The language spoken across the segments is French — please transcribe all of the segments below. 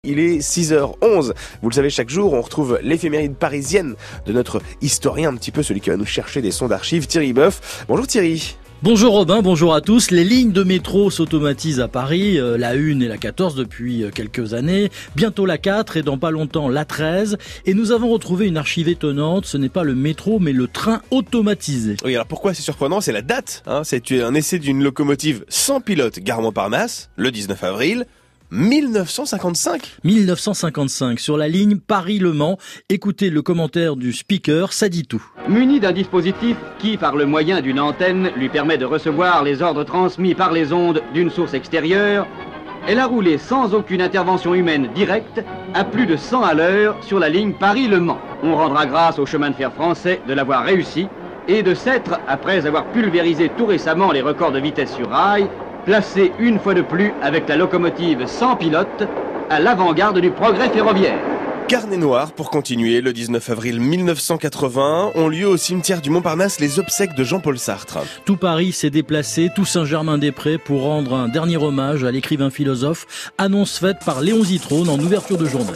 Il est 6h11. Vous le savez, chaque jour, on retrouve l'éphéméride parisienne de notre historien, un petit peu celui qui va nous chercher des sons d'archives, Thierry Boeuf. Bonjour Thierry. Bonjour Robin, bonjour à tous. Les lignes de métro s'automatisent à Paris, la 1 et la 14 depuis quelques années, bientôt la 4 et dans pas longtemps la 13. Et nous avons retrouvé une archive étonnante, ce n'est pas le métro mais le train automatisé. Oui, alors pourquoi c'est surprenant? C'est la date. C'est un essai d'une locomotive sans pilote gare Montparnasse, le 19 avril. 1955 sur la ligne Paris-Le Mans. Écoutez le commentaire du speaker, ça dit tout. Muni d'un dispositif qui, par le moyen d'une antenne, lui permet de recevoir les ordres transmis par les ondes d'une source extérieure, elle a roulé sans aucune intervention humaine directe à plus de 100 à l'heure sur la ligne Paris-Le Mans. On rendra grâce au chemin de fer français de l'avoir réussi et de s'être, après avoir pulvérisé tout récemment les records de vitesse sur rail, placé une fois de plus avec la locomotive sans pilote à l'avant-garde du progrès ferroviaire. Carnet noir pour continuer. Le 19 avril 1980 ont lieu au cimetière du Montparnasse les obsèques de Jean-Paul Sartre. Tout Paris s'est déplacé, tout Saint-Germain-des-Prés pour rendre un dernier hommage à l'écrivain philosophe. Annonce faite par Léon Zitrone en ouverture de journal.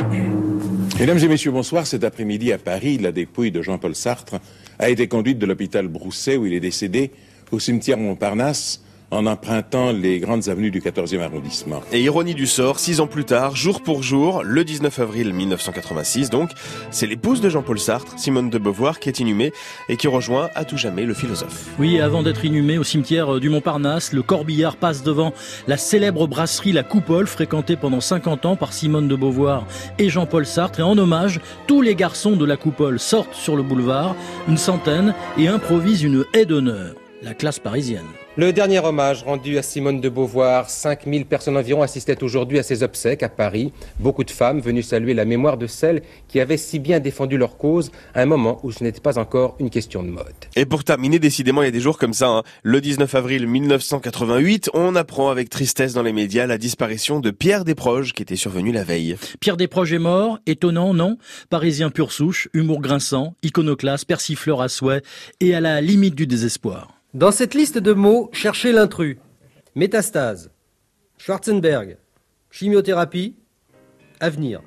Mesdames et messieurs, bonsoir. Cet après-midi à Paris, la dépouille de Jean-Paul Sartre a été conduite de l'hôpital Broussais où il est décédé au cimetière Montparnasse en empruntant les grandes avenues du 14e arrondissement. Et ironie du sort, 6 ans plus tard, jour pour jour, le 19 avril 1986 donc, c'est l'épouse de Jean-Paul Sartre, Simone de Beauvoir, qui est inhumée et qui rejoint à tout jamais le philosophe. Oui, avant d'être inhumé au cimetière du Montparnasse, le corbillard passe devant la célèbre brasserie La Coupole, fréquentée pendant 50 ans par Simone de Beauvoir et Jean-Paul Sartre. Et en hommage, tous les garçons de La Coupole sortent sur le boulevard, une centaine, et improvisent une haie d'honneur. La classe parisienne. Le dernier hommage rendu à Simone de Beauvoir, 5000 personnes environ assistaient aujourd'hui à ses obsèques à Paris. Beaucoup de femmes venues saluer la mémoire de celles qui avaient si bien défendu leur cause à un moment où ce n'était pas encore une question de mode. Et pour terminer, décidément, il y a des jours comme ça. Le 19 avril 1988, on apprend avec tristesse dans les médias la disparition de Pierre Desproges qui était survenu la veille. Pierre Desproges est mort, étonnant, non? Parisien pure souche, humour grinçant, iconoclaste, persifleur à souhait et à la limite du désespoir. Dans cette liste de mots, cherchez l'intrus. Métastase, Schwarzenberg, chimiothérapie, avenir.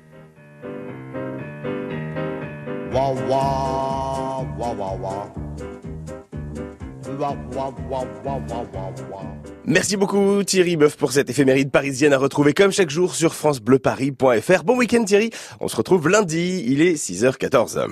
Wah, wah, wah, wah, wah. Wah, wah, wah, wah, wah, wah. Merci beaucoup Thierry Boeuf pour cette éphéméride parisienne à retrouver comme chaque jour sur francebleuparis.fr. Bon week-end Thierry, on se retrouve lundi, il est 6h14.